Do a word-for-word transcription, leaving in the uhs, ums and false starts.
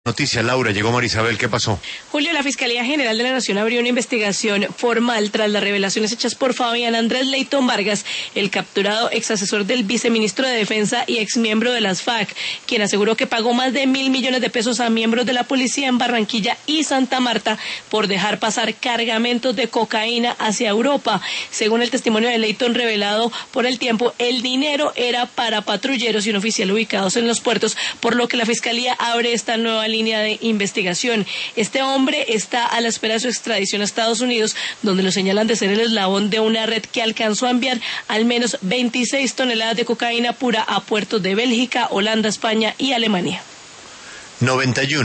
Noticia, Laura, llegó Marisabel, ¿qué pasó? Julio, la Fiscalía General de la Nación abrió una investigación formal tras las revelaciones hechas por Fabián Andrés Leyton Vargas, el capturado ex asesor del viceministro de Defensa y ex miembro de las FARC, quien aseguró que pagó más de mil millones de pesos a miembros de la policía en Barranquilla y Santa Marta por dejar pasar cargamentos de cocaína hacia Europa. Según el testimonio de Leyton revelado por El Tiempo, el dinero era para patrulleros y un oficial ubicados en los puertos, por lo que la Fiscalía abre esta nueva línea de investigación. Este hombre está a la espera de su extradición a Estados Unidos, donde lo señalan de ser el eslabón de una red que alcanzó a enviar al menos veintiséis toneladas de cocaína pura a puertos de Bélgica, Holanda, España y Alemania. noventa y uno